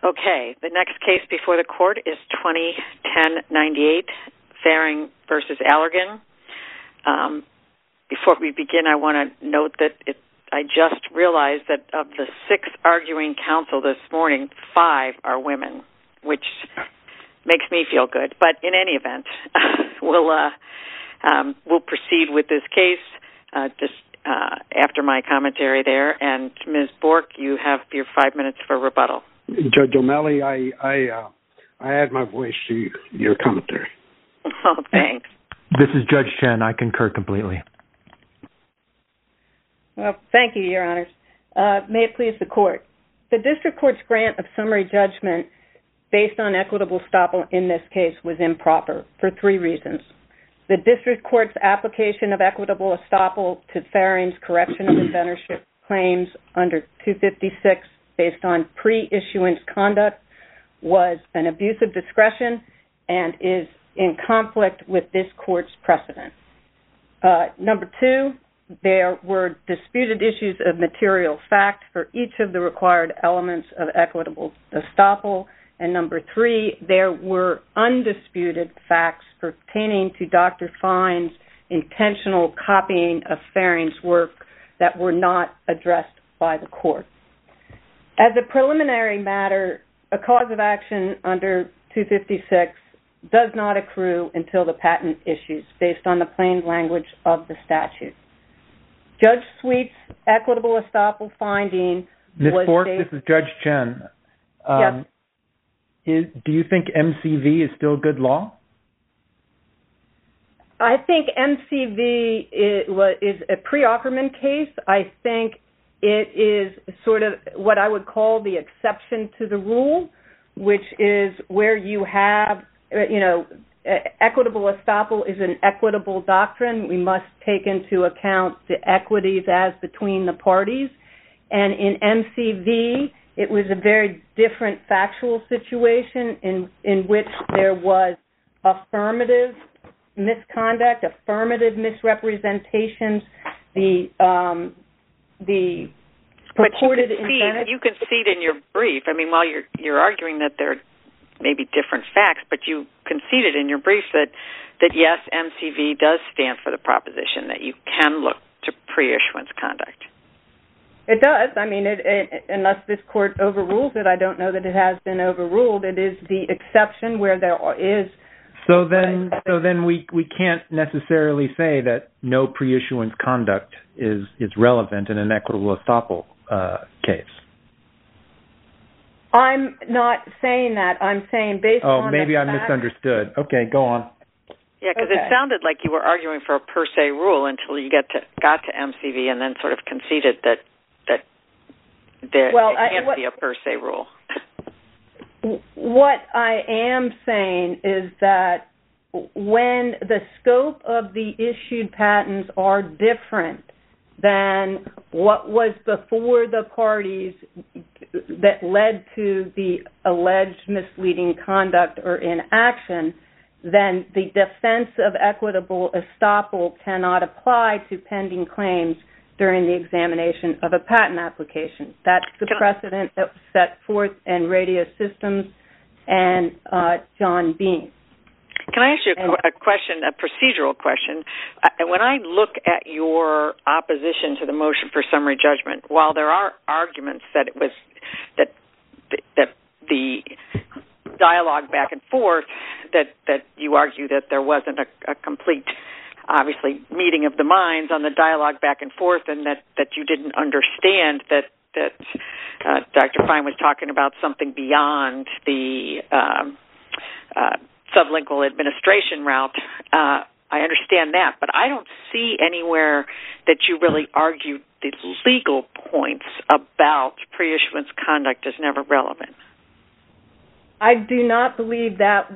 Okay, the next case before the court is 2010-98, Faring v. Allergan. Before we begin, I want to note that I just realized that of the 6 arguing counsel this morning, 5 are women, which makes me feel good. But in any event, we'll proceed with this case just after my commentary there. And Ms. Bork, you have your 5 minutes for rebuttal. Judge O'Malley, I add my voice to your commentary. Oh, thanks. This is Judge Chen. I concur completely. Well, thank you, Your Honors. May it please the Court. The District Court's grant of summary judgment based on equitable estoppel in this case was improper for 3 reasons. The District Court's application of equitable estoppel to Faring's correction of inventorship claims under 256 based on pre-issuance conduct was an abuse of discretion and is in conflict with this Court's precedent. Number 2, there were disputed issues of material fact for each of the required elements of equitable estoppel. And number 3, there were undisputed facts pertaining to Dr. Fine's intentional copying of Faring's work that were not addressed by the Court. As a preliminary matter, a cause of action under 256 does not accrue until the patent issues based on the plain language of the statute. Judge Sweet's equitable estoppel finding Ms. Bork, this is Judge Chen. Yes. Do you think MCV is still good law? I think MCV is a pre-Ackerman case. I think it is sort of what I would call the exception to the rule, which is where you have, equitable estoppel is an equitable doctrine. We must take into account the equities as between the parties. And in MCV, it was a very different factual situation in which there was affirmative misconduct, affirmative misrepresentations, the purported incentive. You concede in your brief. I mean, while you're arguing that there may be different facts, but you conceded in your brief that yes, MCV does stand for the proposition that you can look to pre-issuance conduct. It does. I mean, unless this Court overrules it, I don't know that it has been overruled. It is the exception where there is. So then we can't necessarily say that no pre-issuance conduct is relevant in an equitable estoppel case. I'm not saying that. I'm saying based on maybe I misunderstood. Okay, go on. Yeah, because it sounded like you were arguing for a per se rule until you got to MCV and then sort of conceded that there can't be a per se rule. What I am saying is that when the scope of the issued patents are different than what was before the parties that led to the alleged misleading conduct or inaction, then the defense of equitable estoppel cannot apply to pending claims during the examination of a patent application. That's the precedent that was set forth in Radius Systems and John Bean. Can I ask you a question, a procedural question? When I look at your opposition to the motion for summary judgment, while there are arguments that it was that the dialogue back and forth, that you argue that there wasn't a complete, obviously, meeting of the minds on the dialogue back and forth, and that you didn't understand that Dr. Fine was talking about something beyond the sublingual administration route. I understand that, but I don't see anywhere that you really argued the legal points about pre-issuance conduct is never relevant. I do not believe that.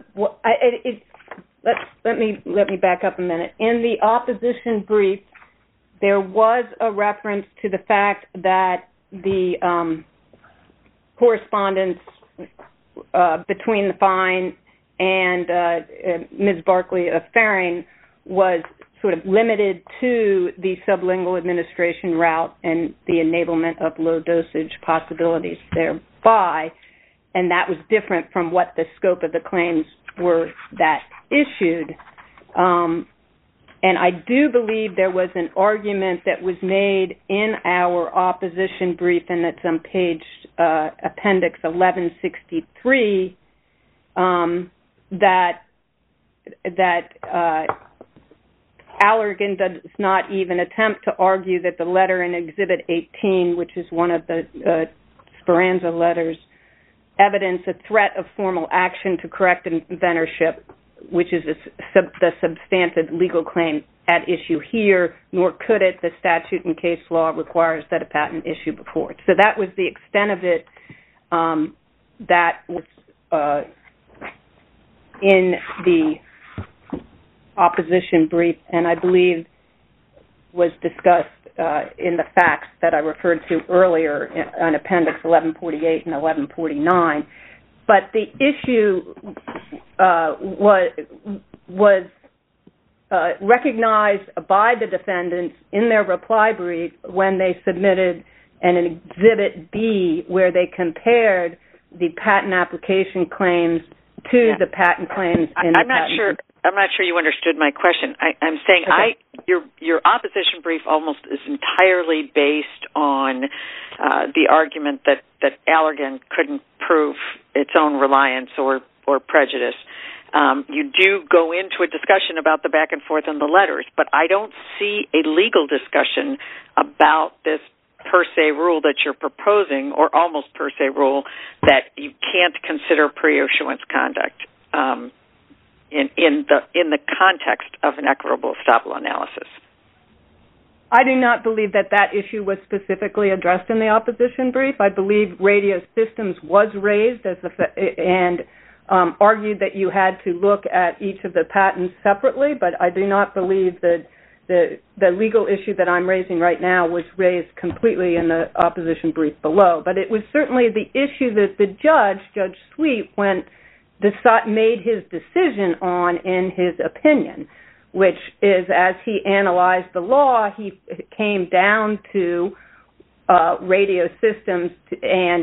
Let me back up a minute. In the opposition brief, there was a reference to the fact that the correspondence between the Fine and Ms. Barkley of Faring was sort of limited to the sublingual administration route and the enablement of low dosage possibilities thereby. and that was different from what the scope of the claims were that issued. And I do believe there was an argument that was made in our opposition brief, and it's on page appendix 1163, that Allergan does not even attempt to argue that the letter in Exhibit 18, which is one of the Speranza letters, evidence a threat of formal action to correct inventorship, which is the substantive legal claim at issue here, nor could it. The statute and case law requires that a patent issue before it. So that was the extent of it. That was in the opposition brief, and I believe was discussed in the facts that I referred to earlier on appendix 1148 and 1149. But the issue was recognized by the defendants in their reply brief when they submitted an Exhibit B, where they compared the patent application claims to the patent claims in the patent. I'm not sure you understood my question. I'm saying your opposition brief almost is entirely based on the argument that Allergan couldn't prove its own reliance or prejudice. You do go into a discussion about the back and forth in the letters, but I don't see a legal discussion about this per se rule that you're proposing, or almost per se rule, that you can't consider pre-issuance conduct in the context of an equitable estoppel analysis. I do not believe that issue was specifically addressed in the opposition brief. I believe Radio Systems was raised and argued that you had to look at each of the patents separately, but I do not believe that the legal issue that I'm raising right now was raised completely in the opposition brief below. But it was certainly the issue that the Judge Sweet, made his decision on in his opinion, which is, as he analyzed the law, he came down to Radio Systems, and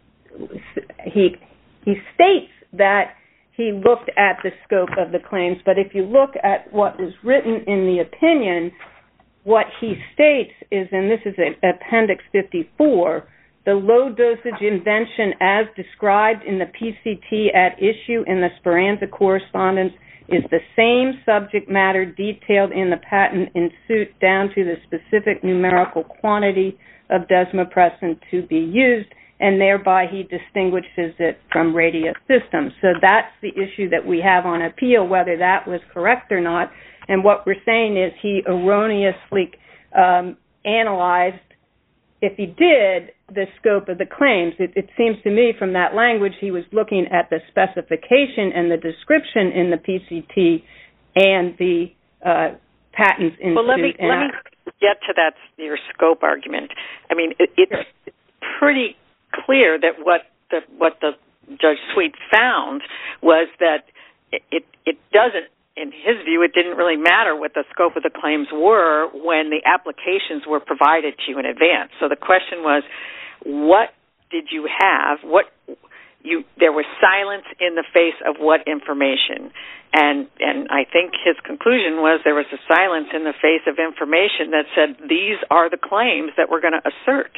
he states that he looked at the scope of the claims, but if you look at what was written in the opinion, what he states is, and this is Appendix 54, the low-dosage invention as described in the PCT at issue in the Speranza correspondence is the same subject matter detailed in the patent in suit down to the specific numerical quantity of desmopressin to be used, and thereby he distinguishes it from Radio Systems. So that's the issue that we have on appeal, whether that was correct or not. And what we're saying is he erroneously analyzed, if he did, the scope of the claims. It seems to me from that language he was looking at the specification and the description in the PCT and the patents in suit. Well, let me get to that, your scope argument. I mean, it's pretty clear that what the Judge Sweet found was that it doesn't, in his view, it didn't really matter what the scope of the claims were when the applications were provided to you in advance. So the question was, what did you have? There was silence in the face of what information? And I think his conclusion was there was a silence in the face of information that said these are the claims that we're going to assert.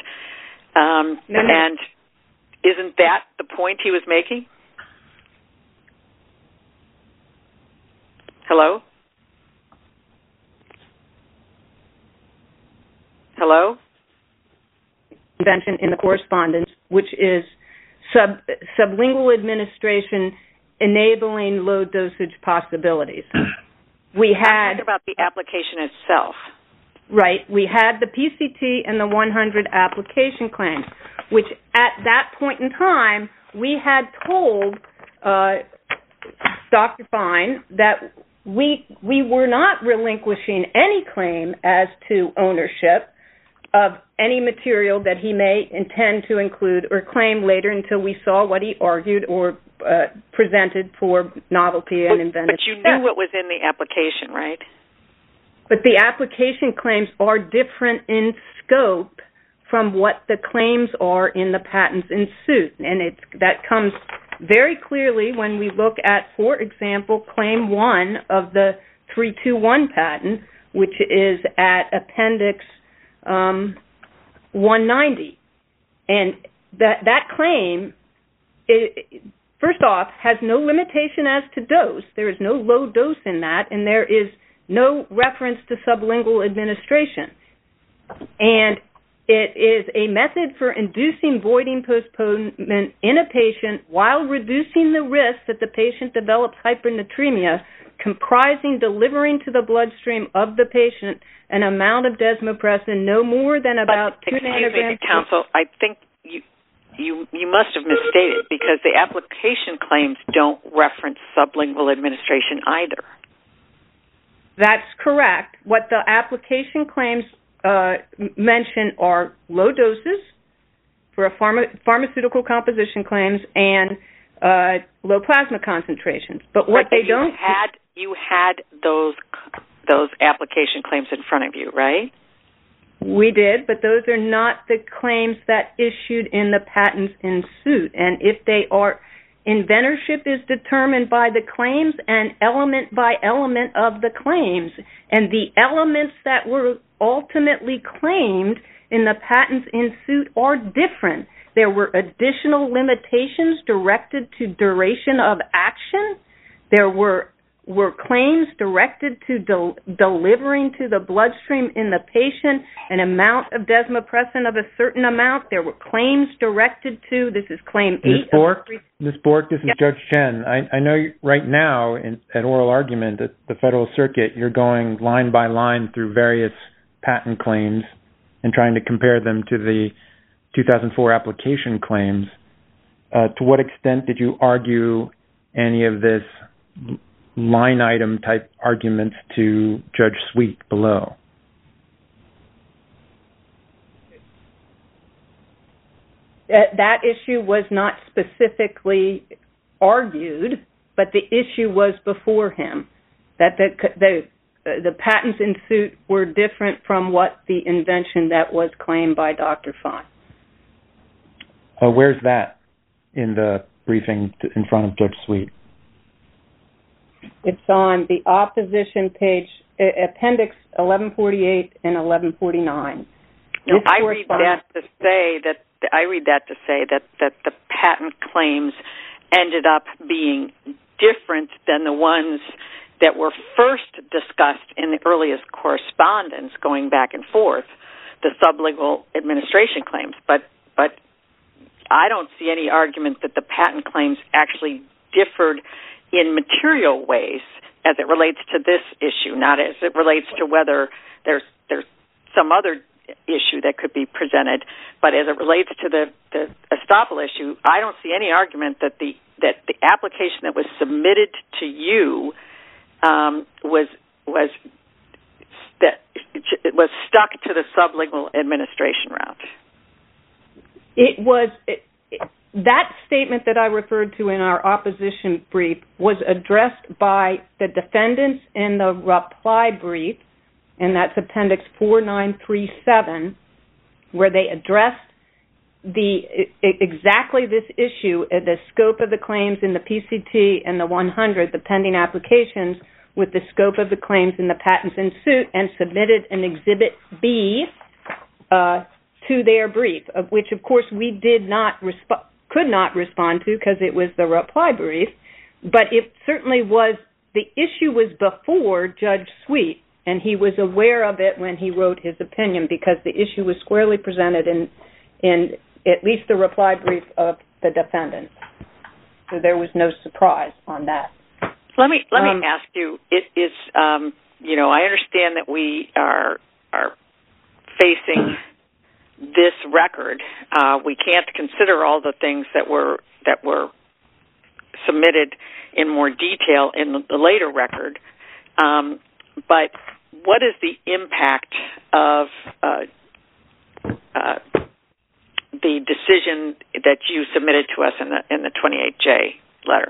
And isn't that the point he was making? Hello? Hello? Invention in the correspondence, which is sublingual administration enabling low dosage possibilities. We had about the application itself. Right. We had the PCT and the 100 application claims, which at that point in time we had told Dr. Fine that we were not relinquishing any claim as to ownership of any material that he may intend to include or claim later until we saw what he argued or presented for novelty and inventive. But you knew what was in the application, right? But the application claims are different in scope from what the claims are in the patents in suit. And that comes very clearly when we look at, for example, Claim 1 of the 321 patent, which is at Appendix 190. And that claim, first off, has no limitation as to dose. There is no low dose in that, and there is no reference to sublingual administration. And it is a method for inducing voiding postponement in a patient while reducing the risk that the patient develops hypernatremia, comprising delivering to the bloodstream of the patient an amount of desmopressin no more than about 2 nanograms. Counsel, I think you must have misstated, because the application claims don't reference sublingual administration either. That's correct. What the application claims mention are low doses for pharmaceutical composition claims and low plasma concentrations. But what they don't... You had those application claims in front of you, right? We did, but those are not the claims that issued in the patents in suit. And if they are, inventorship is determined by the claims and element by element of the claims. And the elements that were ultimately claimed in the patents in suit are different. There were additional limitations directed to duration of action. There were claims directed to delivering to the bloodstream in the patient an amount of desmopressin of a certain amount. There were claims directed to, this is Claim 8. Ms. Bork, this is Judge Chen. I know right now at oral argument at the Federal Circuit, you're going line by line through various patent claims and trying to compare them to the 2004 application claims. To what extent did you argue any of this line item type arguments to Judge Sweet below? That issue was not specifically argued, but the issue was before him, that the patents in suit were different from what the invention that was claimed by Dr. Fine. Where's that in the briefing in front of Judge Sweet? It's on the opposition page, Appendix 1148 and 1149. No, I read that to say that the patent claims ended up being different than the ones that were first discussed in the earliest correspondence going back and forth, the sublingual administration claims. But I don't see any argument that the patent claims actually differed in material ways as it relates to this issue, not as it relates to whether there's some other issue that could be presented. But as it relates to the estoppel issue, I don't see any argument that the application that was submitted to you was stuck to the sublingual administration route. It was that statement that I referred to in our opposition brief was addressed by the defendants in the reply brief, and that's Appendix 4937, where they addressed exactly this issue, the scope of the claims in the PCT and the 100, the pending applications, with the scope of the claims in the patents in suit, and submitted an Exhibit B to their brief, of which, of course, we could not respond to because it was the reply brief, but it certainly was, the issue was before Judge Sweet, and he was aware of it when he wrote his opinion because the issue was squarely presented in at least the reply brief of the defendants. So there was no surprise on that. Let me ask you, I understand that we are facing this record. We can't consider all the things that were submitted in more detail in the later record. But what is the impact of the decision that you submitted to us in the 28J letter?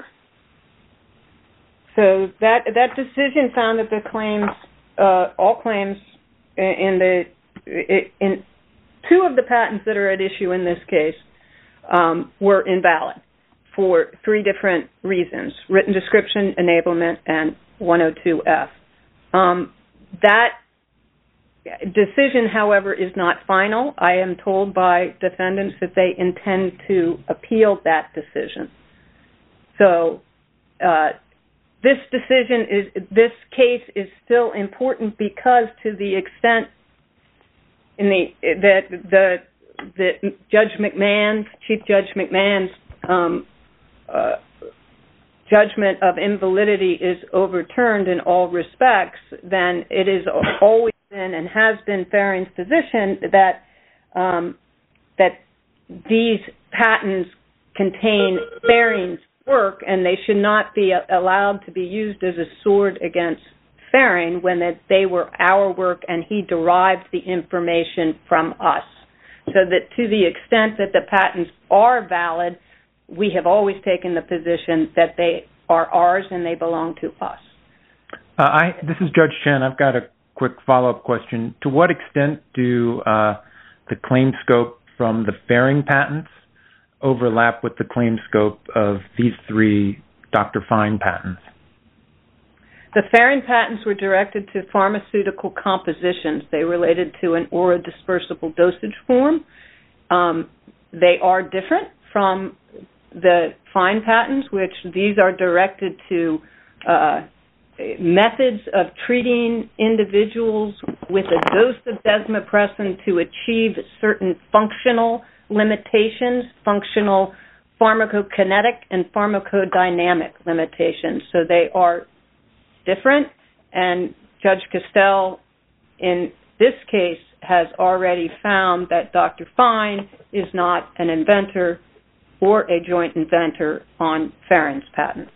So that decision found that the claims, all claims in two of the patents that are at issue in this case were invalid for three different reasons: written description, enablement, and 102F. That decision, however, is not final. I am told by defendants that they intend to appeal that decision. So this case is still important because, to the extent that Chief Judge McMahon's judgment of invalidity is overturned in all respects, then it is always been and has been Ferring's position that these patents contain Ferring's work, and they should not be allowed to be used as a sword against Ferring when they were our work and he derived the information from us. So that to the extent that the patents are valid, we have always taken the position that they are ours and they belong to us. This is Judge Chen. I've got a quick follow-up question. To what extent do the claim scope from the Ferring patents overlap with the claim scope of these three Dr. Fine patents? The Ferring patents were directed to pharmaceutical compositions. They related to an orodispersible dosage form. They are different from the Fine patents, which these are directed to methods of treating individuals with a dose of desmopressin to achieve certain functional limitations, functional pharmacokinetic and pharmacodynamic limitations. So they are different, and Judge Castell, in this case, has already found that Dr. Fine is not an inventor or a joint inventor on Ferring's patents.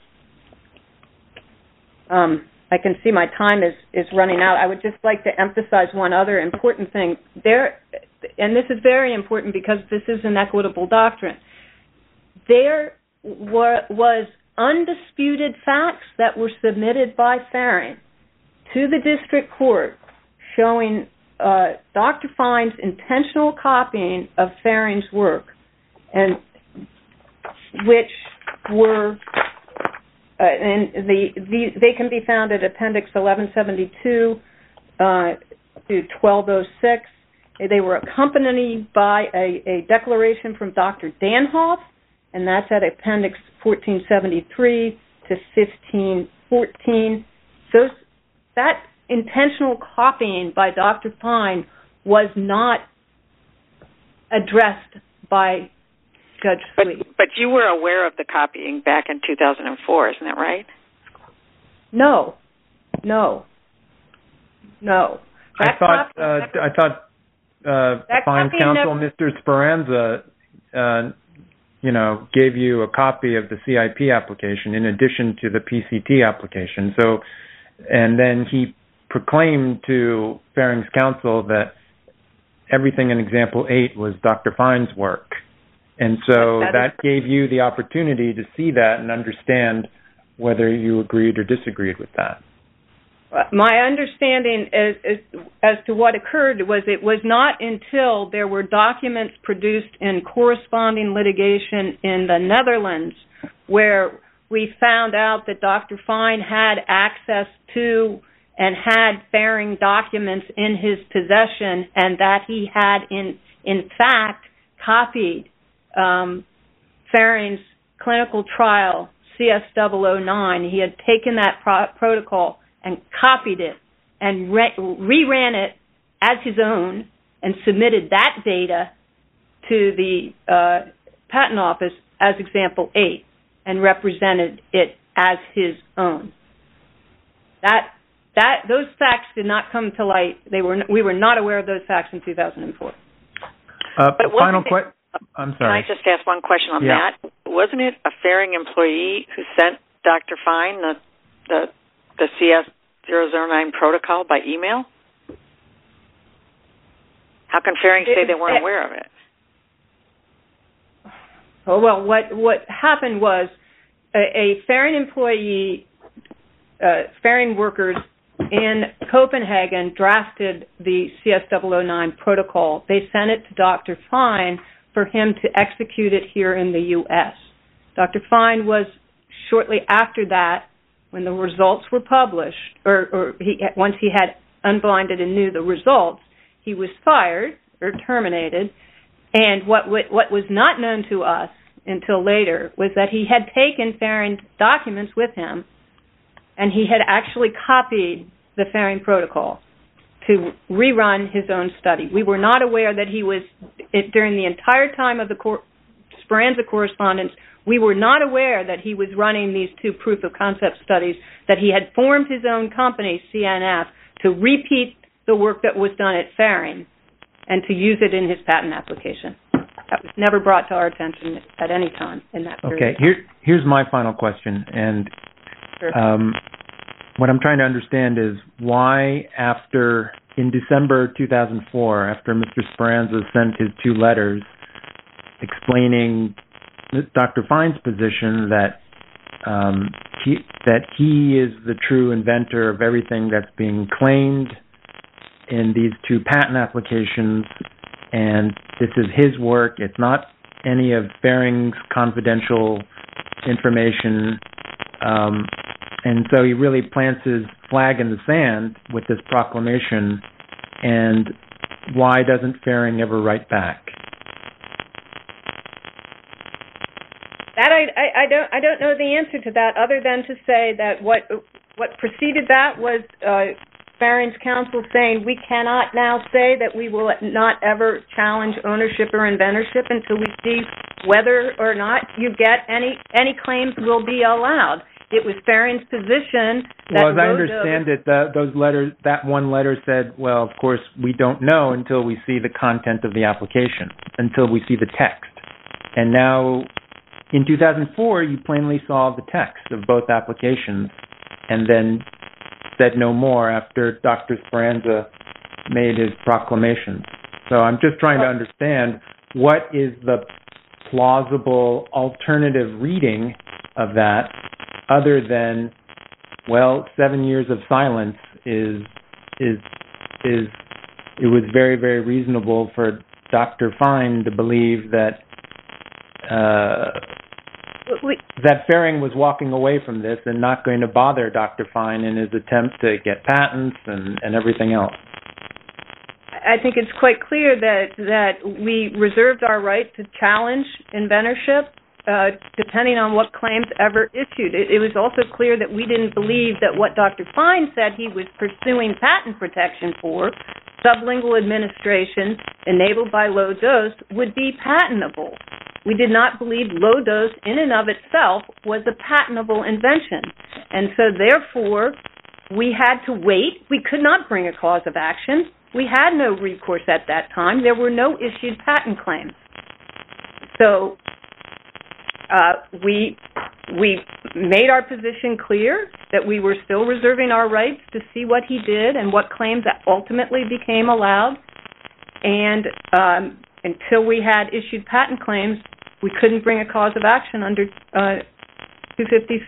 I can see my time is running out. I would just like to emphasize one other important thing. And this is very important because this is an equitable doctrine. There was undisputed facts that were submitted by Ferring to the district court showing Dr. Fine's intentional copying of Ferring's work, and which were they can be found at Appendix 1172 to 1206. They were accompanied by a declaration from Dr. Danhoff, and that's at Appendix 1473 to 1514. That intentional copying by Dr. Fine was not addressed by Judge Sweet. But you were aware of the copying back in 2004, isn't that right? No. I thought Fine's counsel, Mr. Speranza, gave you a copy of the CIP application in addition to the PCT application. So, and then he proclaimed to Ferring's counsel that everything in Example 8 was Dr. Fine's work. And so that gave you the opportunity to see that and understand whether you agreed or disagreed with that. My understanding as to what occurred was it was not until there were documents produced in corresponding litigation in the Netherlands where we found out that Dr. Fine had access to and had Ferring documents in his possession, and that he had in fact copied Ferring's clinical trial CS009. He had taken that protocol and copied it and reran it as his own and submitted that data to the Patent Office as Example 8 and represented it as his own. Those facts did not come to light. We were not aware of those facts in 2004. Final question. I'm sorry. Can I just ask one question on that? Wasn't it a Ferring employee who sent Dr. Fine the CS009 protocol by email? How can Ferring say they weren't aware of it? Oh, well, what happened was a Ferring employee, Ferring workers in Copenhagen drafted the CS009 protocol, they sent it to Dr. Fine for him to execute it here in the U.S. Dr. Fine was shortly after that, when the results were published, once he had unblinded and knew the results, he was fired or terminated. And what was not known to us until later was that he had taken Ferring's documents with him, and he had actually copied the Ferring protocol to rerun his own study. We were not aware that he was, during the entire time of the Speranza correspondence, we were not aware that he was running these two proof-of-concept studies, that he had formed his own company, CNF, to repeat the work that was done at Ferring and to use it in his patent application. That was never brought to our attention at any time in that period. Okay, here's my final question. And Sure. What I'm trying to understand is why in December 2004, after Mr. Speranza sent his two letters explaining Dr. Fine's position that he is the true inventor of everything that's being claimed in these two patent applications, and this is his work, it's not any of Ferring's confidential information, and so he really plants his flag in the sand with this proclamation, and why doesn't Ferring ever write back? That I don't know the answer to that, other than to say that what preceded that was Ferring's counsel saying we cannot now say that we will not ever challenge ownership or inventorship until we see whether or not you get any claims will be allowed. It was Ferring's position that... Well, as I understand it, those letters, that one letter said, well, of course, we don't know until we see the content of the application, until we see the text. And now, in 2004, you plainly saw the text of both applications and then said no more after Dr. Speranza made his proclamation. So I'm just trying to understand what is the plausible alternative reading of that, other than, well, 7 years of silence it was very, very reasonable for Dr. Fine to believe that that Ferring was walking away from this and not going to bother Dr. Fine in his attempt to get patents and everything else. I think it's quite clear that we reserved our right to challenge inventorship depending on what claims ever issued. It was also clear that we didn't believe that what Dr. Fine said he was pursuing patent protection for, sublingual administration enabled by low dose, would be patentable. We did not believe low dose in and of itself was a patentable invention. And so therefore, we had to wait. We could not bring a cause of action. We had no recourse at that time. There were no issued patent claims. So we made our position clear that we were still reserving our rights to see what he did and what claims that ultimately became allowed. And until we had issued patent claims, we couldn't bring a cause of action under 256.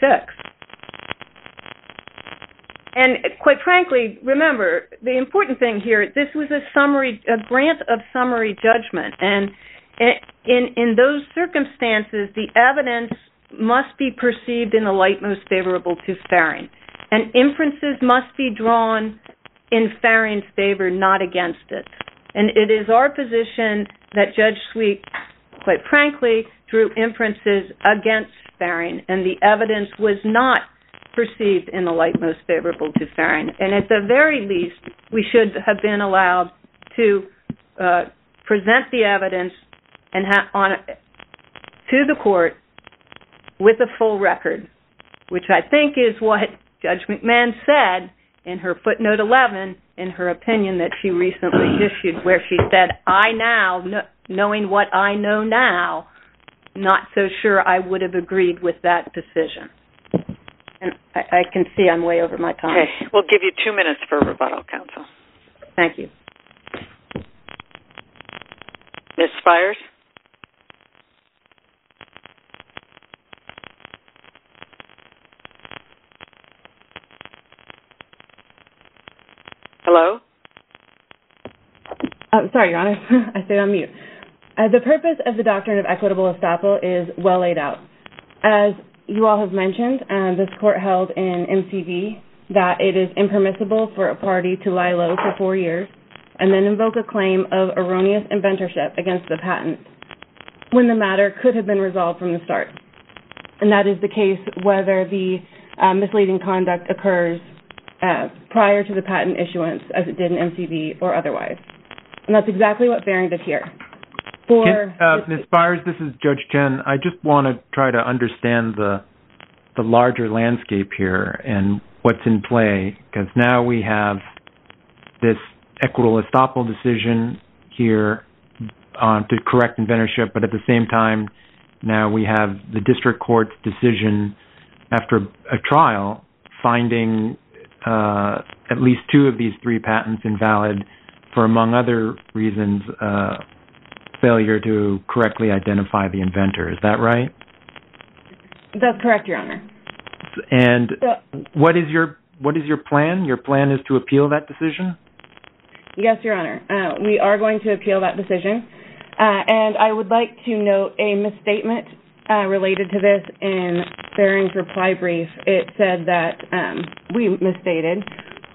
And quite frankly, remember, the important thing here, this was a grant of summary judgment. And in those circumstances, the evidence must be perceived in the light most favorable to Ferring. And inferences must be drawn in Ferring's favor, not against it. And it is our position that Judge Sweet, quite frankly, drew inferences against Ferring, and the evidence was not perceived in the light most favorable to Ferring. And at the very least, we should have been allowed to present the evidence and to the court with a full record, which I think is what Judge McMahon said in her footnote 11 in her opinion that she recently issued, where she said, I now, knowing what I know now, not so sure I would have agreed with that decision. And I can see I'm way over my time. Okay, we'll give you 2 minutes for rebuttal, counsel. Thank you. Ms. Spires? Hello? Sorry, Your Honor. I stayed on mute. The purpose of the doctrine of equitable estoppel is well laid out. As you all have mentioned, this court held in MCV that it is impermissible for a party to lie low for 4 years and then invoke a claim of erroneous inventorship against the patent when the matter could have been resolved from the start. And that is the case whether the misleading conduct occurs prior to the patent issuance, as it did in MCV, or otherwise. And that's exactly what Fehring did here. Ms. Byers, this is Judge Chen. I just want to try to understand the larger landscape here and what's in play, because now we have this equitable estoppel decision here to correct inventorship, but at the same time, now we have the district court's decision after a trial finding at least 2 of these 3 patents invalid for, among other reasons, failure to correctly identify the inventor. Is that right? That's correct, Your Honor. And what is your plan? Your plan is to appeal that decision? Yes, Your Honor. We are going to appeal that decision. And I would like to note a misstatement related to this in Fehring's reply brief. It said that we misstated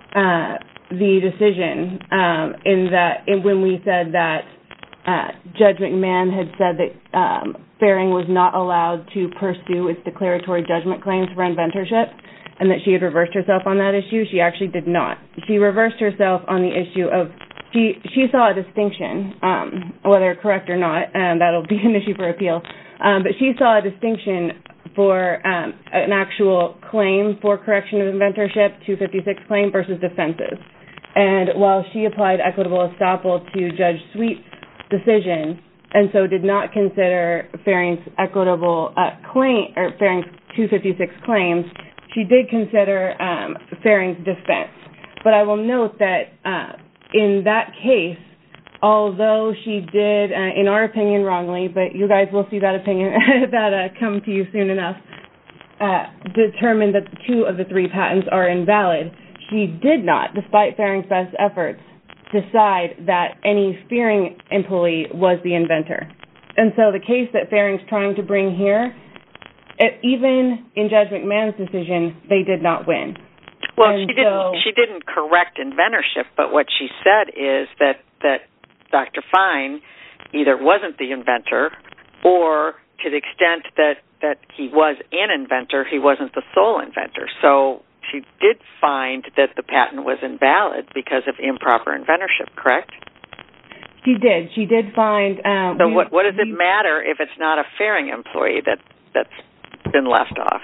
the decision when we said that Judge McMahon had said that Fehring was not allowed to pursue its declaratory judgment claims for inventorship and that she had reversed herself on that issue. She actually did not. She reversed herself on the issue of she saw a distinction, whether correct or not, and that'll be an issue for appeal, but she saw a distinction for an actual claim for correction of inventorship, 256 claim versus defenses. And while she applied equitable estoppel to Judge Sweet's decision, and so did not consider Fehring's equitable claim or Fehring's 256 claims, she did consider Fehring's defense. But I will note that in that case, although she did, in our opinion, wrongly, but you guys will see that opinion that come to you soon enough, determined that 2 of the 3 patents are invalid, she did not, despite Fehring's best efforts, decide that any Fehring employee was the inventor. And so the case that Fehring's trying to bring here, even in Judge McMahon's decision, they did not win. Well, she didn't correct inventorship, but what she said is that Dr. Fine either wasn't the inventor or, to the extent that he was an inventor, he wasn't the sole inventor. So she did find that the patent was invalid because of improper inventorship, correct? She did. She did find... so what does it matter if it's not a Fehring employee that's been left off?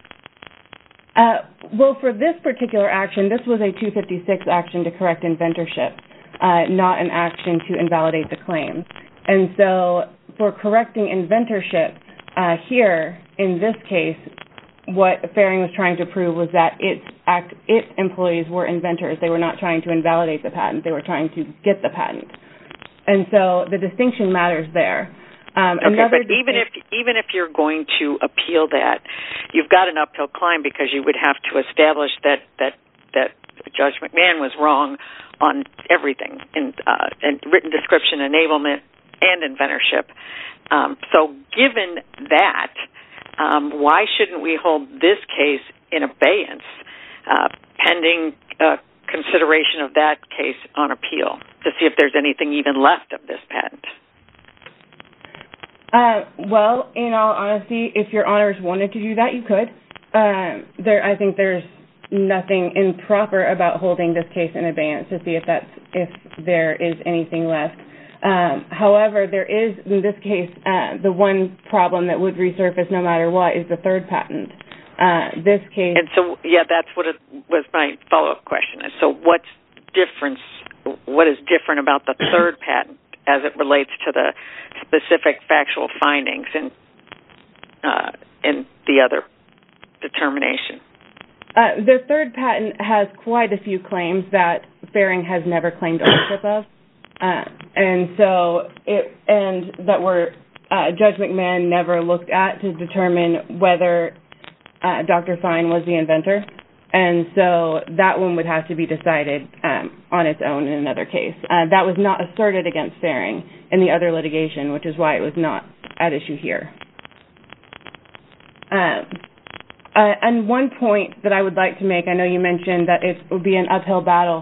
Well, for this particular action, this was a 256 action to correct inventorship, not an action to invalidate the claim. And so for correcting inventorship, here, in this case, what Fehring was trying to prove was that its employees were inventors. They were not trying to invalidate the patent. They were trying to get the patent. And so the distinction matters there. But even if you're going to appeal that, you've got an uphill climb because you would have to establish that Judge McMahon was wrong on everything in written description, enablement, and inventorship. So given that, why shouldn't we hold this case in abeyance pending consideration of that case on appeal to see if there's anything even left of this patent? Well, in all honesty, if your honors wanted to do that, you could. I think there's nothing improper about holding this case in abeyance to see if there is anything left. However, there is, in this case, the one problem that would resurface no matter what is the 3rd patent. This case... And so, that's what was my follow-up question. So what is different about the 3rd patent as it relates to the specific factual findings in the other determination? The 3rd patent has quite a few claims that Fehring has never claimed ownership of, and that were Judge McMahon never looked at to determine whether Dr. Fine was the inventor, and so that one would have to be decided on its own in another case. That was not asserted against Faring in the other litigation, which is why it was not at issue here. And one point that I would like to make, I know you mentioned that it would be an uphill battle.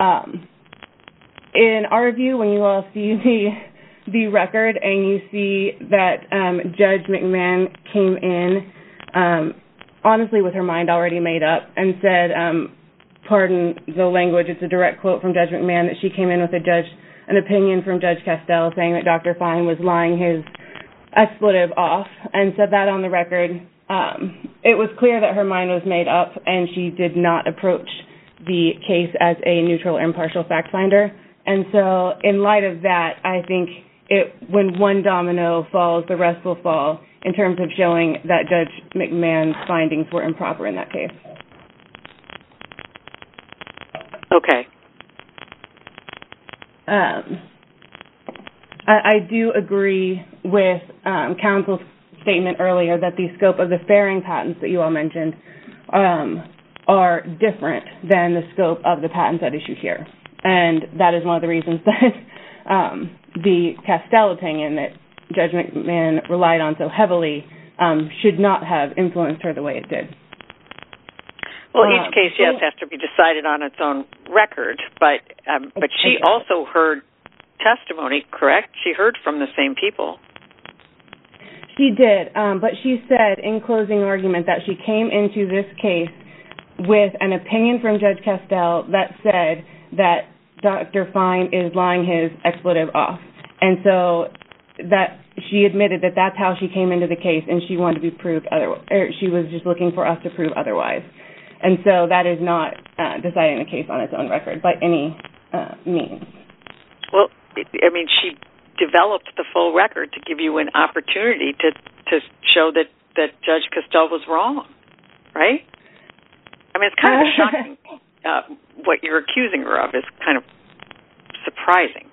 In our view, when you all see the record and you see that Judge McMahon came in, honestly with her mind already made up and said, pardon the language, it's a direct quote from Judge McMahon, that she came in with an opinion from Judge Castell saying that Dr. Fine was lying his expletive off, and said that on the record. It was clear that her mind was made up and she did not approach the case as a neutral or impartial fact finder. And so in light of that, I think when one domino falls, the rest will fall in terms of showing that Judge McMahon's findings were improper in that case. Okay. I do agree with counsel's statement earlier that the scope of the Faring patents that you all mentioned are different than the scope of the patents at issue here. And that is one of the reasons that the Castell opinion that Judge McMahon relied on so heavily should not have influenced her the way it did. Well, each case, yes, has to be decided on its own record, but she also heard testimony, correct? She heard from the same people. She did, but she said in closing argument that she came into this case with an opinion from Judge Castell that said that Dr. Fine is lying his expletive off. And so that she admitted that that's how she came into the case, and she wanted to be proved otherwise, or she was just looking for us to prove otherwise. And so that is not deciding the case on its own record by any means. Well, I mean, she developed the full record to give you an opportunity to show that Judge Castell was wrong, right? I mean, it's kind of shocking. What you're accusing her of is kind of surprising.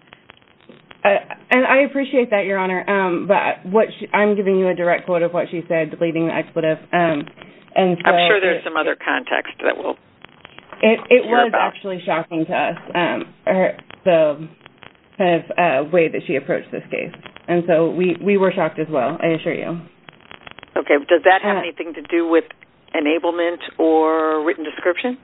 And I appreciate that, Your Honor. But I'm giving you a direct quote of what she said, deleting the expletive. And so I'm sure there's some other context that will. It was actually shocking to us, the kind of way that she approached this case, and so we were shocked as well. I assure you. Okay. Does that have anything to do with enablement or written description?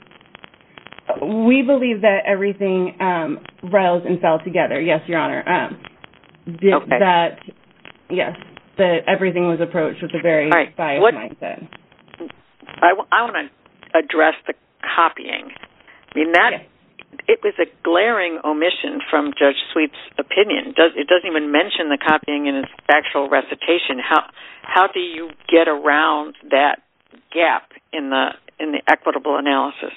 We believe that everything rose and fell together. Yes, Your Honor. That everything was approached with a very biased mindset. I want to address the copying. I mean, it was a glaring omission from Judge Sweet's opinion. It doesn't even mention the copying in his factual recitation. How do you get around that gap in the equitable analysis?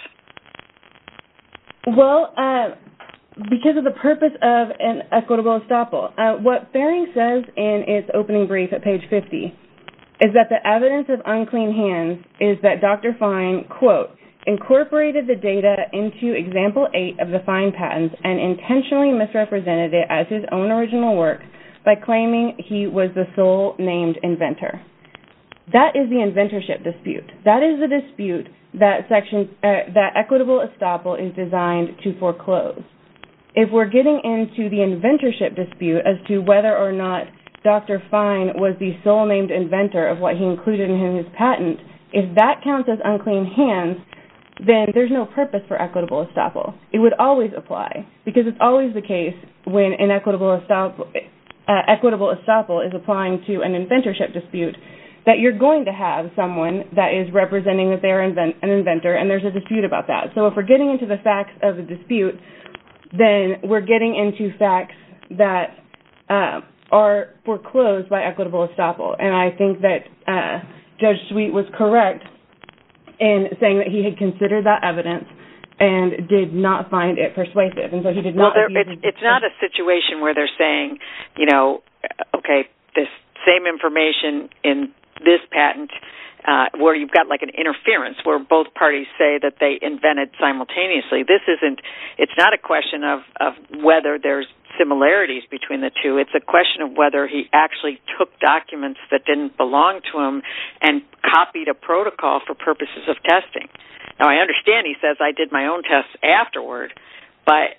Well, because of the purpose of an equitable estoppel. What Faring says in its opening brief at page 50 is that the evidence of unclean hands is that Dr. Fine, quote, incorporated the data into Example 8 of the Fine patents and intentionally misrepresented it as his own original work by claiming he was the sole named inventor. That is the inventorship dispute. That is the dispute that that equitable estoppel is designed to foreclose. If we're getting into the inventorship dispute as to whether or not Dr. Fine was the sole named inventor of what he included in his patent, if that counts as unclean hands, then there's no purpose for equitable estoppel. It would always apply, because it's always the case when an equitable estoppel is applying to an inventorship dispute that you're going to have someone that is representing that they're an inventor, and there's a dispute about that. So if we're getting into the facts of the dispute, then we're getting into facts that are foreclosed by equitable estoppel. And I think that Judge Sweet was correct in saying that he had considered that evidence and did not find it persuasive. And so he did not... It's not a situation where they're saying, okay, this same information in this patent where you've got like an interference where both parties say that they invented simultaneously. It's not a question of whether there's similarities between the two. It's a question of whether he actually took documents that didn't belong to him and copied a protocol for purposes of testing. Now, I understand he says I did my own tests afterward, but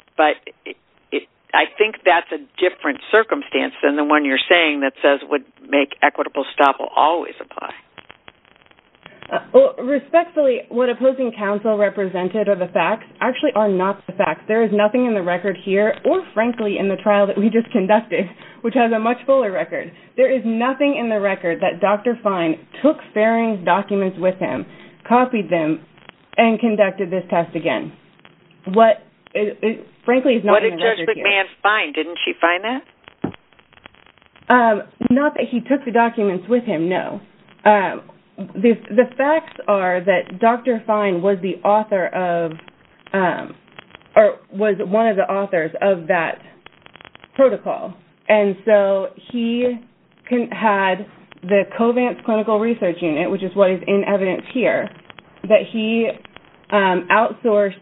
I think that's a different circumstance than the one you're saying that says would make equitable estoppel always apply. Well, respectfully, what opposing counsel represented or the facts actually are not the facts. There is nothing in the record here, or frankly in the trial that we just conducted, which has a much fuller record. There is nothing in the record that Dr. Fine took Ferring's documents with him, copied them, and conducted this test again. What, frankly, is not in the record here. What did Judge McMahon find? Didn't she find that? Not that he took the documents with him, no. The facts are that Dr. Fine was the author of, or was one of the authors of that protocol. And so he had the Covance Clinical Research Unit, which is what is in evidence here, that he outsourced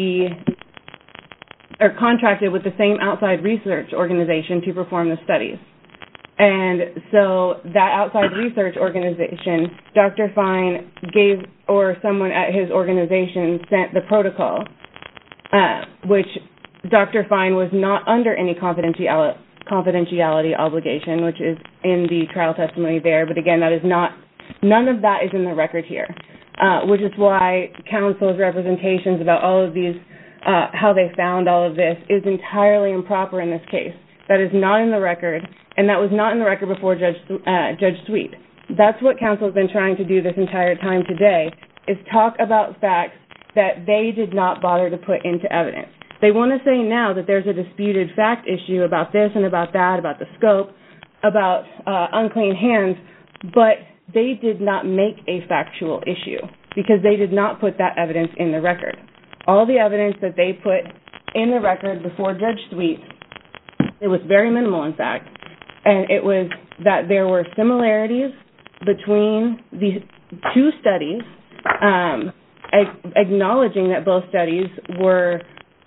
or contracted with the same outside research organization to perform the studies. And so that outside research organization, Dr. Fine gave, or someone at his organization sent the protocol, which Dr. Fine was not under any confidentiality obligation, which is in the trial testimony there. But again, that is not, none of that is in the record here, which is why counsel's representations about all of these, how they found all of this, is entirely improper in this case. That is not in the record, and that was not in the record before Judge Sweet. That's what counsel has been trying to do this entire time today, is talk about facts that they did not bother to put into evidence. They want to say now that there's a disputed fact issue about this and about that, about the scope, about unclean hands, but they did not make a factual issue because they did not put that evidence in the record. All the evidence that they put in the record before Judge Sweet, it was very minimal, in fact, and it was that there were similarities between the two studies, acknowledging that both studies were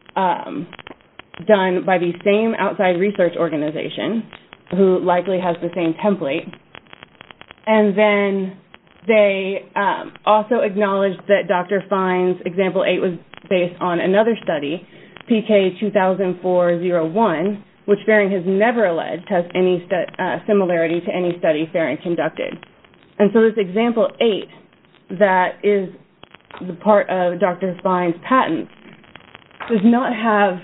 done by the same outside research organization, who likely has the same template. And then they also acknowledged that Dr. Fine's Example 8 was based on another study, PK 2004-01, which Ferring has never alleged has any similarity to any study Ferring conducted. And so this Example 8 that is the part of Dr. Fine's patent does not have,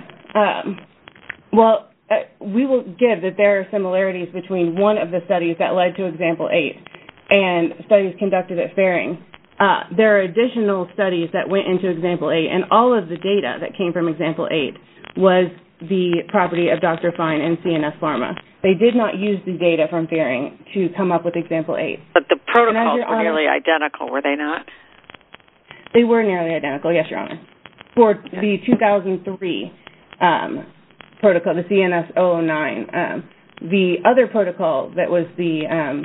we will give that there are similarities between one of the studies that led to Example 8 and studies conducted at Ferring. There are additional studies that went into Example 8, and all of the data that came from Example 8 was the property of Dr. Fine and CNS Pharma. They did not use the data from Ferring to come up with Example 8. But the protocols were nearly identical, were they not? They were nearly identical, yes, Your Honor. For the 2003 protocol, the CNS 009, the other protocol that was the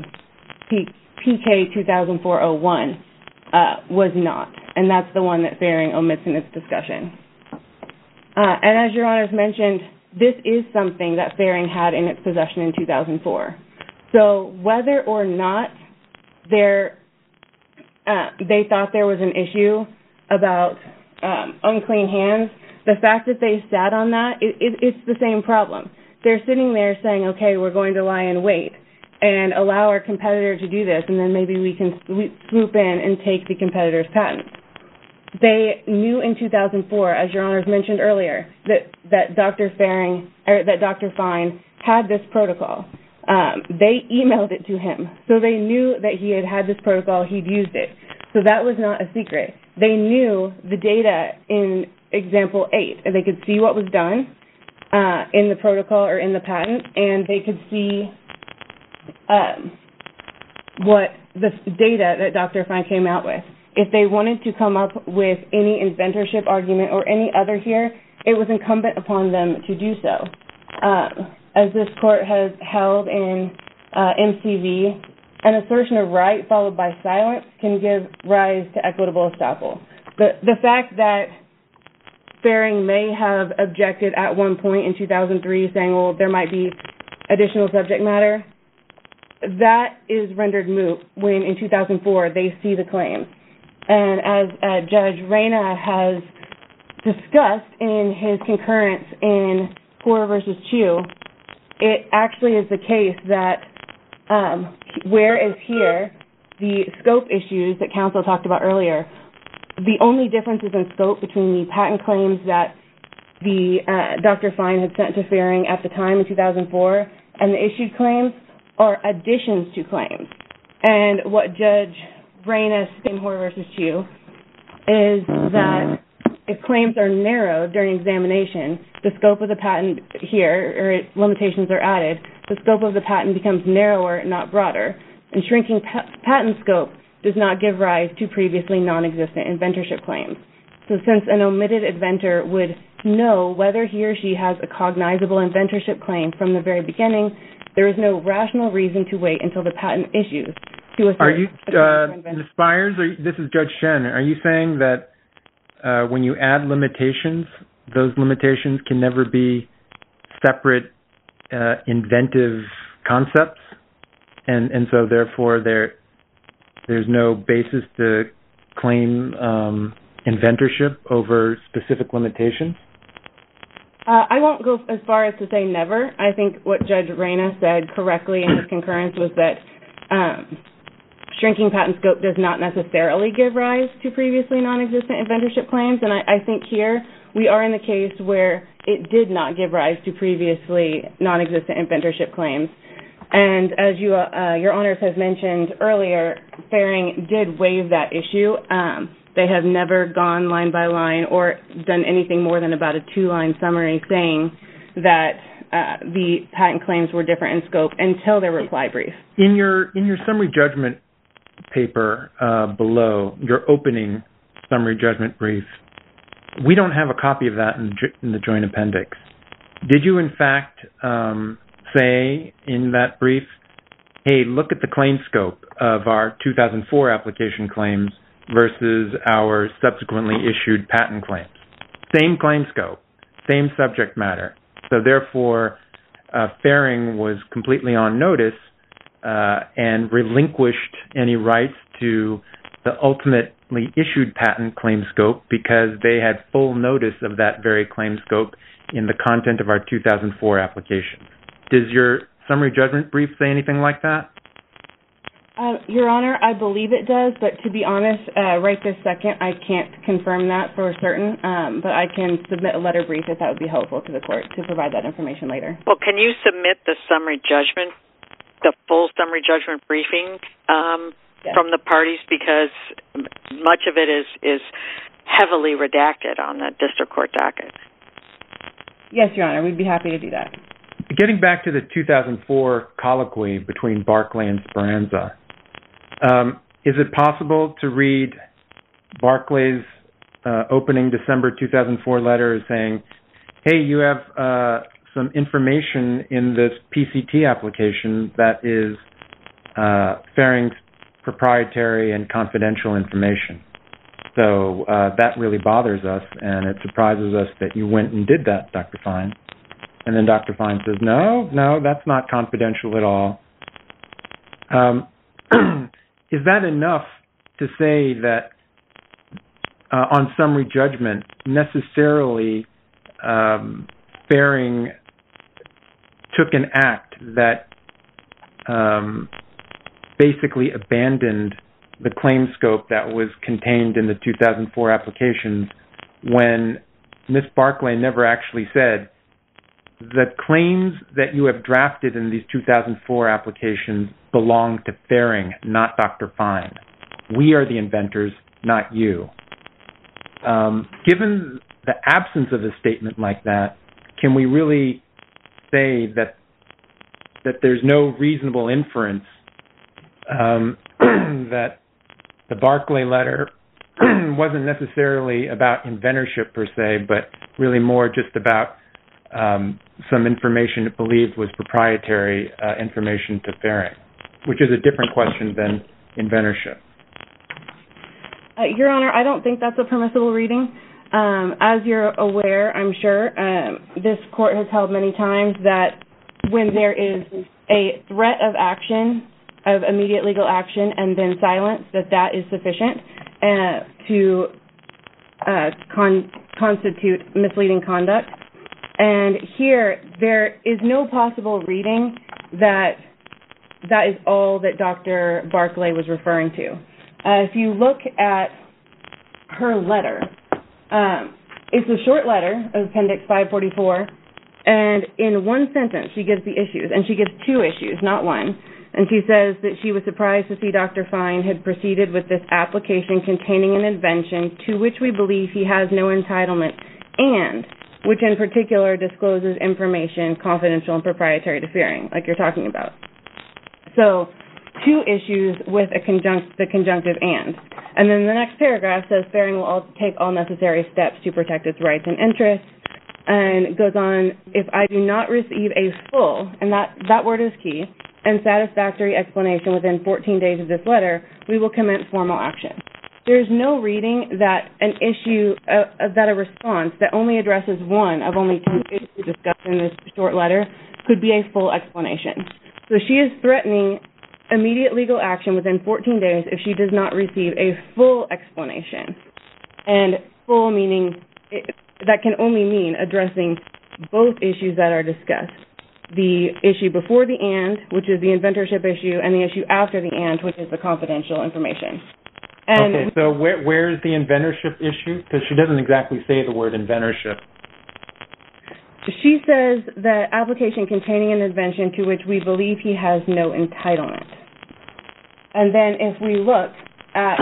PK 2004-01 was not, and that's the one that Ferring omits in its discussion. And as Your Honors mentioned, this is something that Ferring had in its possession in 2004. So whether or not they thought there was an issue about unclean hands, the fact that they sat on that, it's the same problem. They're sitting there saying, okay, we're going to lie in wait and allow our competitor to do this, and then maybe we can swoop in and take the competitor's patent. They knew in 2004, as Your Honors mentioned earlier, that Dr. Fine had this protocol. They emailed it to him, so they knew that he had this protocol, he'd used it. So that was not a secret. They knew the data in Example 8, and they could see what was done in the protocol or in the patent, and they could see what the data that Dr. Fine came out with. If they wanted to come up with any inventorship argument or any other here, it was incumbent upon them to do so. As this court has held in MCV, an assertion of right followed by silence can give rise to equitable estoppel. The fact that Ferring may have objected at one point in 2003 saying, well, there might be additional subject matter, that is rendered moot when in 2004 they see the claims. And as Judge Reyna has discussed in his concurrence in Poor v. Chu, it actually is the case that whereas here, the scope issues that counsel talked about earlier, the only differences in scope between the patent claims that Dr. Fine had sent to Ferring at the time in 2004 and the issued claims are additions to claims. And what Judge Reyna in Poor v. Chu is that if claims are narrowed during examination, the scope of the patent here, or its limitations are added, the scope of the patent becomes narrower, not broader. And shrinking patent scope does not give rise to previously non-existent inventorship claims. So since an omitted inventor would know whether he or she has a cognizable inventorship claim from the very beginning, there is no rational reason to wait until the patent issues to assert. Are you, Ms. Spires, this is Judge Shen, are you saying that when you add limitations, those limitations can never be separate inventive concepts? And so therefore there's no basis to claim inventorship over specific limitations? I won't go as far as to say never. I think what Judge Reyna said correctly in his concurrence was that shrinking patent scope does not necessarily give rise to previously non-existent inventorship claims. And I think here we are in the case where it did not give rise to previously non-existent inventorship claims. And as your honors have mentioned earlier, Ferring did waive that issue. They have never gone line by line or done anything more than about a 2-line summary saying that the patent claims were different in scope until their reply brief. In your summary judgment paper below, your opening summary judgment brief, we don't have a copy of that in the joint appendix. Did you in fact say in that brief, hey, look at the claim scope of our 2004 application claims versus our subsequently issued patent claims? Same claim scope, same subject matter. So therefore, Ferring was completely on notice and relinquished any rights to the ultimately issued patent claim scope because they had full notice of that very claim scope in the content of our 2004 application. Does your summary judgment brief say anything like that? Your Honor, I believe it does, but to be honest, right this second, I can't confirm that for certain, but I can submit a letter brief if that would be helpful to the court to provide that information later. Well, can you submit the summary judgment, the full summary judgment briefing Yes. from the parties, because much of it is heavily redacted on the district court docket? Yes, Your Honor, we'd be happy to do that. Getting back to the 2004 colloquy between Barclay and Speranza, is it possible to read Barclay's opening December 2004 letter saying, hey, you have some information in this PCT application that is Ferring's proprietary and confidential information. So that really bothers us, and it surprises us that you went and did that, Dr. Fine. And then Dr. Fine says, no, that's not confidential at all. Is that enough to say that on summary judgment, necessarily Ferring took an act that basically abandoned the claim scope that was contained in the 2004 applications when Ms. Barclay never actually said, the claims that you have drafted in these 2004 applications belong to Ferring, not Dr. Fine. We are the inventors, not you. Given the absence of a statement like that, can we really say that there's no reasonable inference that the Barclay letter wasn't necessarily about inventorship per se, but really more just about some information it believed was proprietary information to Ferring, which is a different question than inventorship? Your Honor, I don't think that's a permissible reading. As you're aware, I'm sure, this court has held many times that when there is a threat of action, of immediate legal action, and then silence, that is sufficient. to constitute misleading conduct. And here, there is no possible reading that is all that Dr. Barclay was referring to. If you look at her letter, it's a short letter of Appendix 544, and in one sentence she gives the issues, and she gives two issues, not one. And she says that she was surprised to see Dr. Fine had proceeded with this application containing an invention to which we believe he has no entitlement, and which in particular discloses information confidential and proprietary to Fearing, like you're talking about. So, two issues with the conjunctive and. And then the next paragraph says Fearing will take all necessary steps to protect its rights and interests, and it goes on, if I do not receive a full, and that word is key, and satisfactory explanation within 14 days of this letter, we will commence formal action. There's no reading that an issue, that a response that only addresses one of only two issues discussed in this short letter could be a full explanation. So she is threatening immediate legal action within 14 days if she does not receive a full explanation. And full meaning, that can only mean addressing both issues that are discussed. The issue before the and, which is the inventorship issue, and the issue after the and, which is the confidential information. And okay, so where is the inventorship issue? Because she doesn't exactly say the word inventorship. She says that application containing an invention to which we believe he has no entitlement. And then if we look at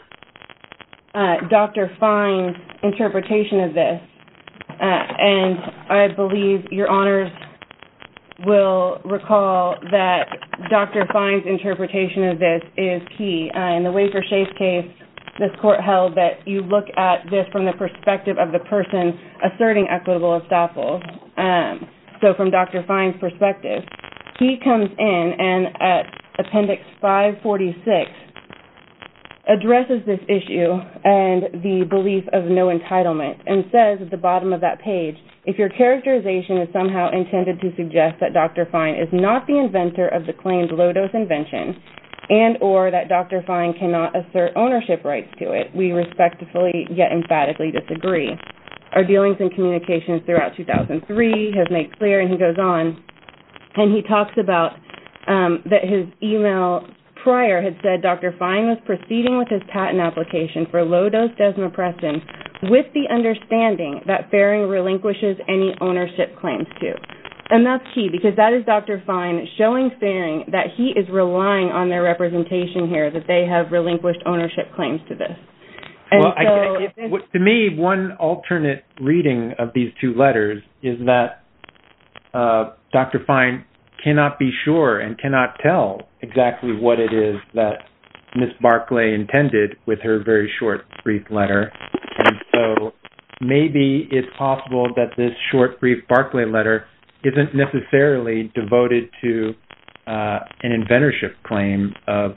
Dr. Fine's interpretation of this, and I believe Your Honors will recall that Dr. Fine's interpretation of this is key. In the Wafer Chase case, this court held that you look at this from the perspective of the person asserting equitable estoppel. So from Dr. Fine's perspective, he comes in and at Appendix 546 addresses this issue and the belief of no entitlement and says at the bottom of that page, if your characterization is somehow intended to suggest that Dr. Fine is not the inventor of the claimed low-dose invention and or that Dr. Fine cannot assert ownership rights to it, we respectfully yet emphatically disagree. Our dealings and communications throughout 2003 have made clear, and he goes on, and he talks about that his email prior had said Dr. Fine was proceeding with his patent application for low-dose desmopressin with the understanding that Fearing relinquishes any ownership claims to. And that's key because that is Dr. Fine showing Fearing that he is relying on their representation here, that they have relinquished ownership claims to this. And well, to me, one alternate reading of these two letters is that Dr. Fine cannot be sure and cannot tell exactly what it is that Ms. Barclay intended with her very short, brief letter. And so maybe it's possible that this short, brief Barclay letter isn't necessarily devoted to an inventorship claim of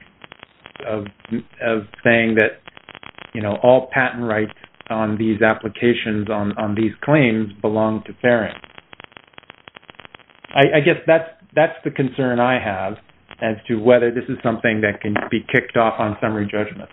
saying that, you know, all patent rights on these applications on these claims belong to Fearing. I guess that's the concern I have as to whether this is something that can be kicked off on summary judgment.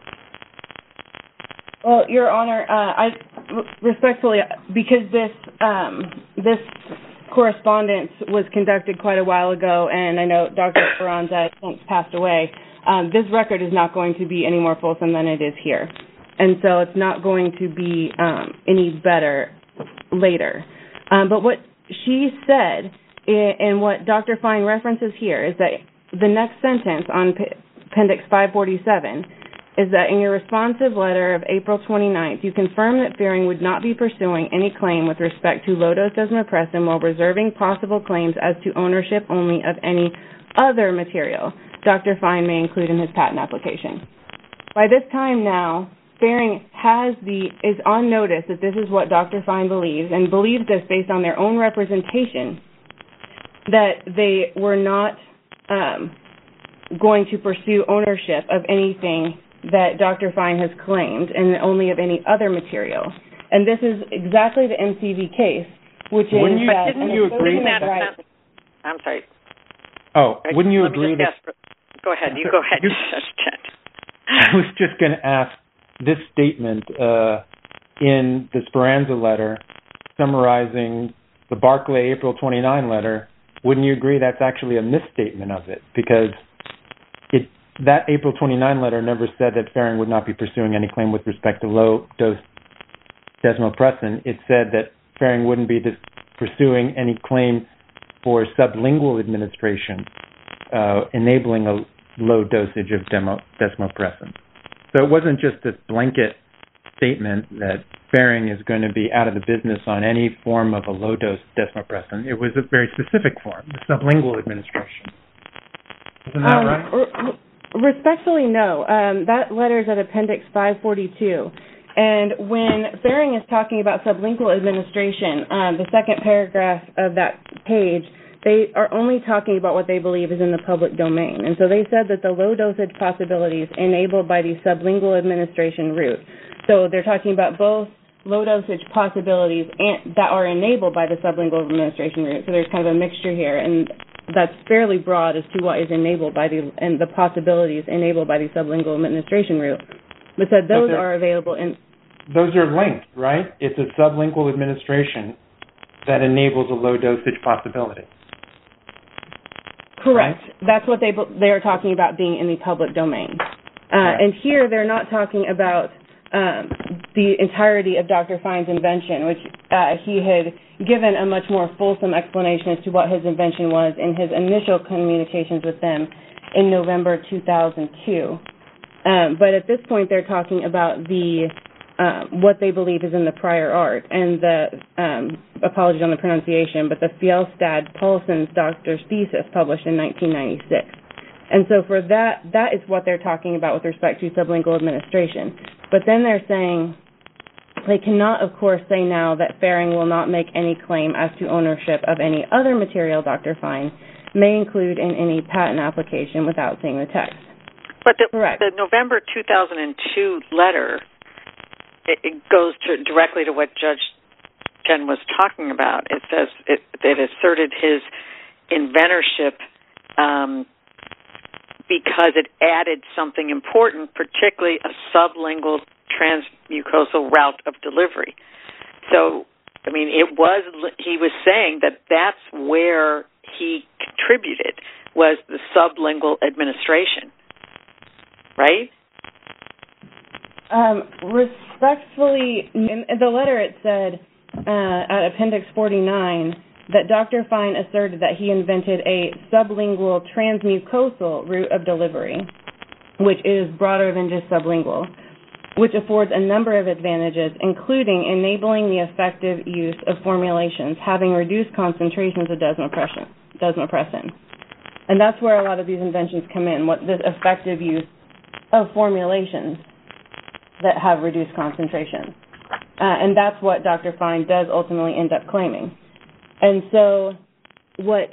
Well, Your Honor, I respectfully, because this correspondence was conducted quite a while ago, and I know Dr. Speranza since passed away, this record is not going to be any more fulsome than it is here. And so it's not going to be any better later. But what she said and what Dr. Fine references here is that the next sentence on Appendix 547 is that in your responsive letter of April 29th, you confirm that Fearing would not be pursuing any claim with respect to low-dose desmopressin while reserving possible claims as to ownership only of any other material Dr. Fine may include in his patent application. By this time now, Fearing is on notice that this is what Dr. Fine believes, and believes this based on their own representation, that they were not going to pursue ownership of anything that Dr. Fine has claimed and only of any other material. And this is exactly the MCV case, which is that... Wouldn't you agree that... I'm sorry. Oh, wouldn't you agree that... Go ahead. You go ahead, Judge Chen. I was just going to ask this statement in the Speranza letter summarizing the Barclay April 29 letter, wouldn't you agree that's actually a misstatement of it? Because that April 29 letter never said that Ferring would not be pursuing any claim with respect to low-dose desmopressin. It said that Ferring wouldn't be pursuing any claim for sublingual administration, enabling a low dosage of desmopressin. So it wasn't just this blanket statement that Ferring is going to be out of the business on any form of a low-dose desmopressin. It was a very specific form, the sublingual administration. Isn't that right? Respectfully, no. That letter is at Appendix 542. And when Ferring is talking about sublingual administration, the second paragraph of that page, they are only talking about what they believe is in the public domain. And so they said that the low dosage possibilities enabled by the sublingual administration route. So they're talking about both low dosage possibilities that are enabled by the sublingual administration route. So there's kind of a mixture here, and that's fairly broad as to what is enabled by and the possibilities enabled by the sublingual administration route. But said those are available in. Those are linked, right? It's a sublingual administration that enables a low dosage possibility. Correct. Right? That's what they are talking about being in the public domain. And here they're not talking about the entirety of Dr. Fine's invention, which he had given a much more fulsome explanation as to what his invention was in his initial communications with them in November 2002. But at this point, they're talking about what they believe is in the prior art, and the apologies on the pronunciation, but the Fjellstad-Paulson's doctor's thesis published in 1996. And so for that is what they're talking about with respect to sublingual administration. But then they're saying they cannot, of course, say now that Ferring will not make any claim as to ownership of any other material Dr. Fine may include in any patent application without seeing the text. But the November 2002 letter, it goes directly to what Judge Chen was talking about. It says it asserted his inventorship because it added something important, particularly a sublingual transmucosal route of delivery. So, I mean, he was saying that that's where he contributed, was the sublingual administration, right? Respectfully, in the letter it said at Appendix 49 that Dr. Fine asserted that he invented a sublingual transmucosal route of delivery, which is broader than just sublingual, which affords a number of advantages, including enabling the effective use of formulations having reduced concentrations of desmopressin. And that's where a lot of these inventions come in, this effective use of formulations that have reduced concentrations. And that's what Dr. Fine does ultimately end up claiming. And so what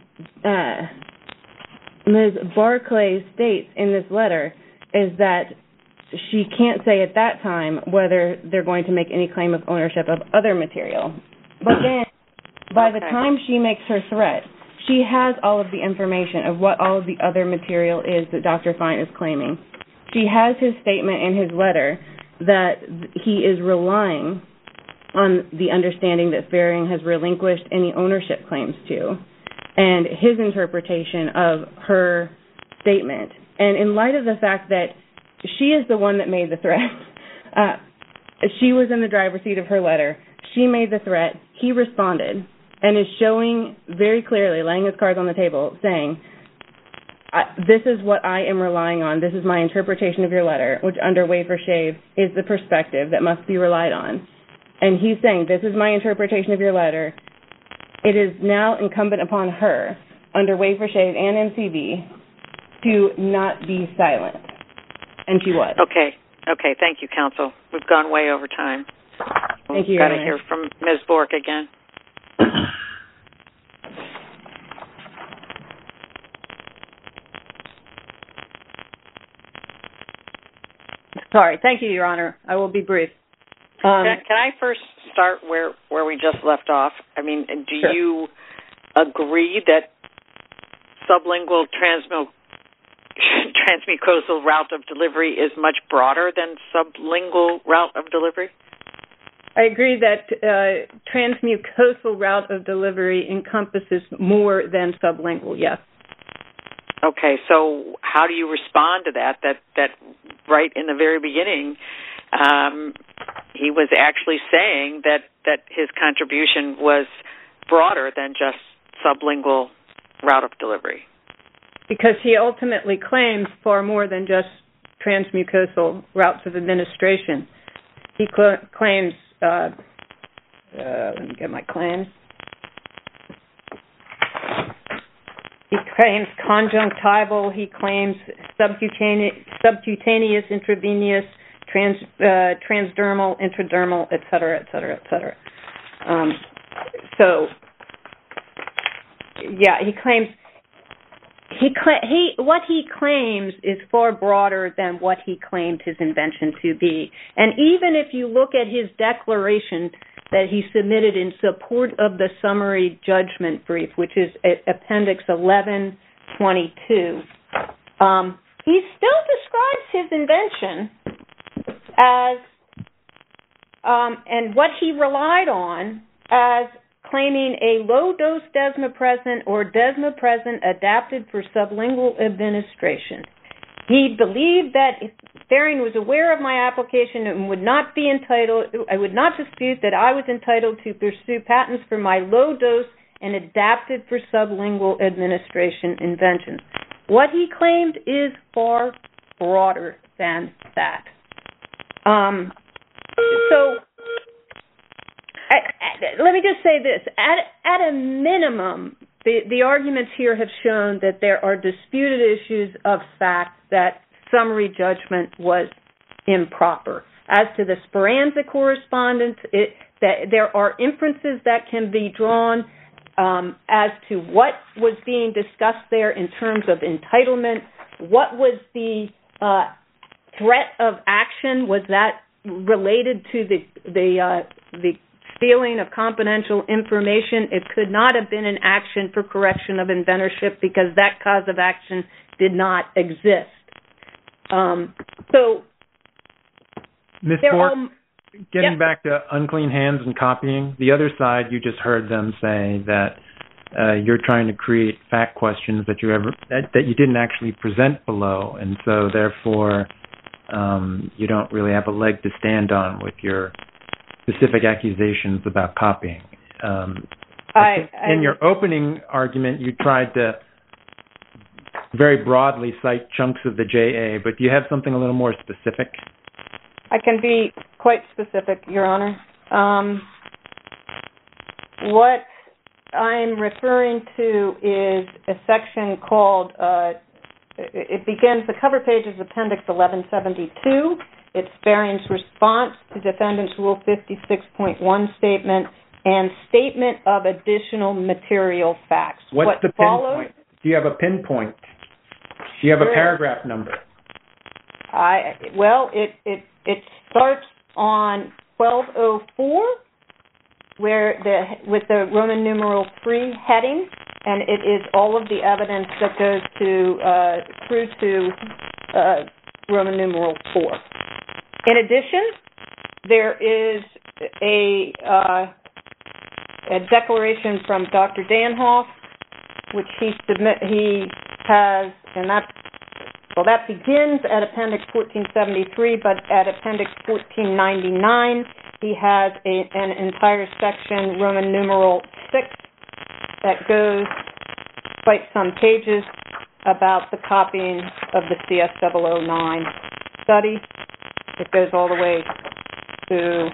Ms. Barclay states in this letter is that she can't say at that time whether they're going to make any claim of ownership of other material. But then, by the time she makes her threat, she has all of the information of what all of the other material is that Dr. Fine is claiming. She has his statement in his letter that he is relying on the understanding that Ferring has relinquished any ownership claims to, and his interpretation of her statement. And in light of the fact that she is the one that made the threat, she was in the driver's seat of her letter, she made the threat, he responded, and is showing very clearly, laying his cards on the table, saying, this is what I am relying on, this is my interpretation of your letter, which under Wafer Shave is the perspective that must be relied on. And he's saying, this is my interpretation of your letter. It is now incumbent upon her, under Wafer Shave and MCV, to not be silent. And she was. Okay. Thank you, counsel. We've gone way over time. Thank you. We've got to hear from Ms. Bork again. Sorry. Thank you, Your Honor. I will be brief. Can I first start where we just left off? I mean, do you transmucosal route of delivery is much broader than sublingual route of delivery? I agree that transmucosal route of delivery encompasses more than sublingual, yes. Okay, so how do you respond to that? That right in the very beginning, he was actually saying that his contribution was broader than just sublingual route of delivery. Because he ultimately claims far more than just transmucosal routes of administration. He claims, let me get my claims. He claims conjunctival, he claims subcutaneous, intravenous, transdermal, intradermal, et cetera, et cetera, et cetera. He claims what he claims is far broader than what he claimed his invention to be. And even if you look at his declaration that he submitted in support of the summary judgment brief, which is Appendix 1122, he still describes his invention as, and what he relied on as claiming a low-dose desmopressin or desmopressin adapted for sublingual administration. He believed that Ferring was aware of my application and would not be entitled, I would not dispute that I was entitled to pursue patents for my low-dose and adapted for sublingual administration invention. What he claimed is far broader than that. Let me just say this. At a minimum, the arguments here have shown that there are disputed issues of fact that summary judgment was improper. As to the Speranza correspondence, that there are inferences that can be drawn as to what was being discussed there in terms of entitlement. What was the threat of action? Was that related to the stealing of confidential information? It could not have been an action for correction of inventorship because that cause of action did not exist. Ms. Bork, getting back to unclean hands and copying, the other side, you just heard them say that you're trying to create fact questions that you didn't actually present below, and so therefore you don't really have a leg to stand on with your specific accusations about copying. In your opening argument, you tried to very broadly cite chunks of the JA, but do you have something a little more specific? I can be quite specific, Your Honor. What I'm referring to is a section called, it begins, the cover page is Appendix 1172. It's Ferring's response to Defendant's Rule 56.1 statement and statement of additional material facts. What's the pinpoint? Do you have a pinpoint? Do you have a paragraph number? It starts on 1204 with the Roman numeral 3 heading, and it is all of the evidence that goes through to Roman numeral 4. In addition, there is a declaration from Dr. Danhoff, which he has, and that begins at Appendix 1473, but at Appendix 1499, he has an entire section, Roman numeral 6, that goes quite some pages about the copying of the CS009 study. It goes all the way to,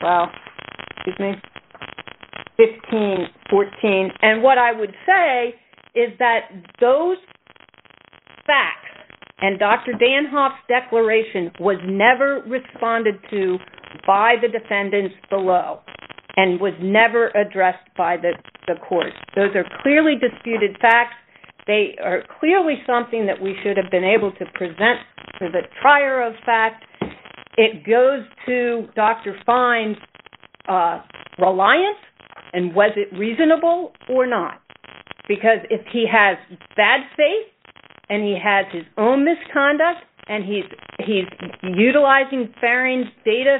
1514. And what I would say is that those facts and Dr. Danhoff's declaration was never responded to by the defendants below and was never addressed by the court. Those are clearly disputed facts. They are clearly something that we should have been able to present to the trier of fact. It goes to Dr. Fine's reliance, and was it reasonable or not? Because if he has bad faith and he has his own misconduct, and he's utilizing Farring's data,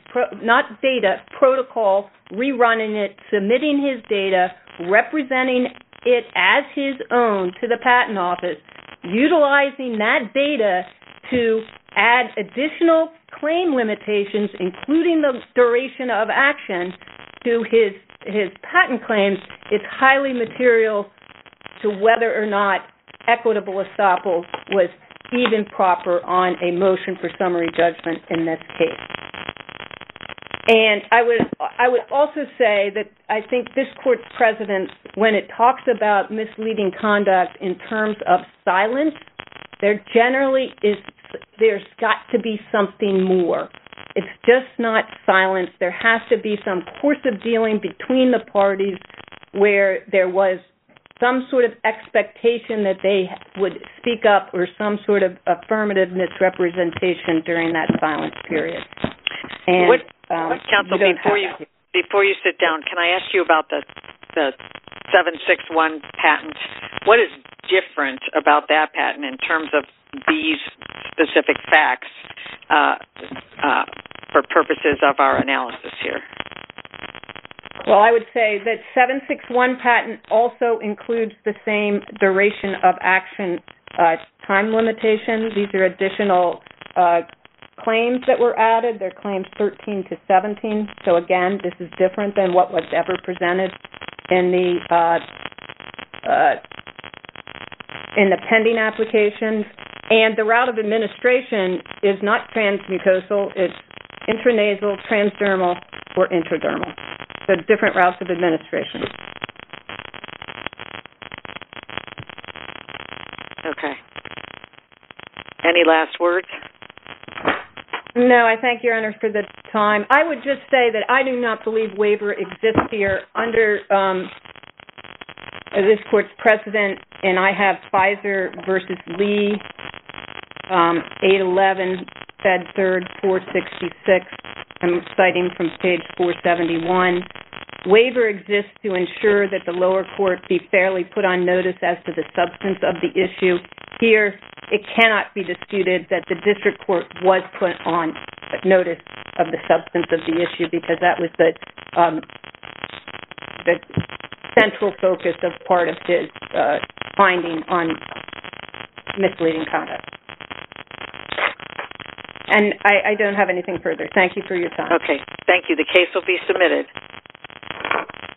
protocol, rerunning it, submitting his data, representing it as his own to the Patent Office, utilizing that data to add additional claim limitations, including the duration of action, to his patent claims. It's highly material to whether or not equitable estoppel was even proper on a motion for summary judgment in this case. And I would also say that I think this court's precedent, when it talks about misleading conduct in terms of silence, there's got to be something more. It's just not silence. There has to be some course of dealing between the parties where there was some sort of expectation that they would speak up, or some sort of affirmative misrepresentation during that silence period. And counsel, before you sit down, can I ask you about the 761 patent? What is different about that patent in terms of these specific facts for purposes of our analysis here? Well, I would say that 761 patent also includes the same duration of action time limitation. These are additional claims that were added. They're claims 13 to 17. So again, this is different than what was ever presented in the pending applications. And the route of administration is not transmucosal. It's intranasal, transdermal, or intradermal. So different routes of administration. Okay. Any last words? No, I thank Your Honor for the time. I would just say that I do not believe waiver exists here under this court's precedent, and I have Pfizer versus Lee, 811, Fed 3rd, 466. I'm citing from page 471. Waiver exists to ensure that the lower court be fairly put on notice as to the substance of the issue. Here, it cannot be disputed that the district court was put on notice of the substance of the issue, because that was the central focus of part of his finding on misleading conduct. And I don't have anything further. Thank you for your time. Okay. Thank you. The case will be submitted.